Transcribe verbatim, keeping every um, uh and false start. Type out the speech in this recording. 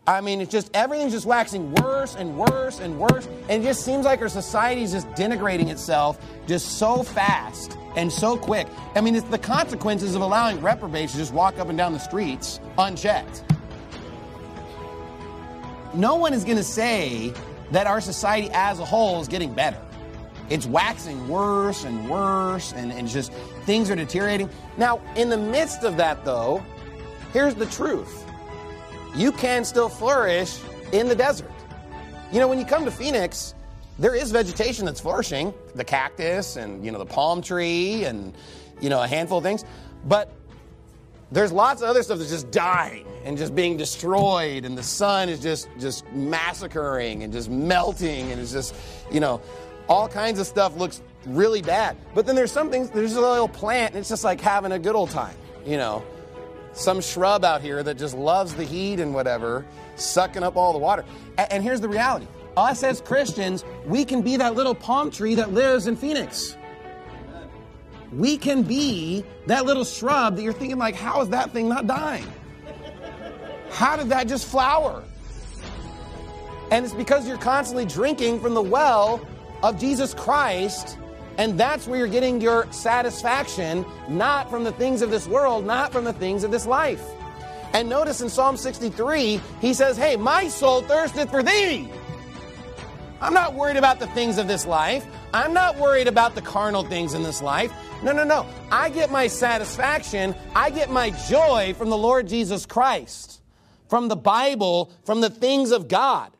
I mean, it's just, everything's just waxing worse and worse and worse. And it just seems like our society is just denigrating itself just so fast and so quick. I mean, it's the consequences of allowing reprobates to just walk up and down the streets unchecked. No one is going to say that our society as a whole is getting better. It's waxing worse and worse, and, and just things are deteriorating. Now, in the midst of that, though, here's the truth. You can still flourish in the desert. You know, when you come to Phoenix, there is vegetation that's flourishing. The cactus and, you know, the palm tree and, you know, a handful of things. But there's lots of other stuff that's just dying and just being destroyed. And the sun is just, just massacring and just melting. And it's just, you know, all kinds of stuff looks really bad. But then there's some things, there's a little plant and it's just like having a good old time, you know. Some shrub out here that just loves the heat and whatever, sucking up all the water. And, and here's the reality. Us as Christians, we can be that little palm tree that lives in Phoenix. We can be that little shrub that you're thinking like, how is that thing not dying? How did that just flower? And it's because you're constantly drinking from the well of Jesus Christ. And that's where you're getting your satisfaction, not from the things of this world, not from the things of this life. And notice in Psalm sixty-three, he says, hey, my soul thirsteth for thee. I'm not worried about the things of this life. I'm not worried about the carnal things in this life. No, no, no. I get my satisfaction, I get my joy from the Lord Jesus Christ, from the Bible, from the things of God.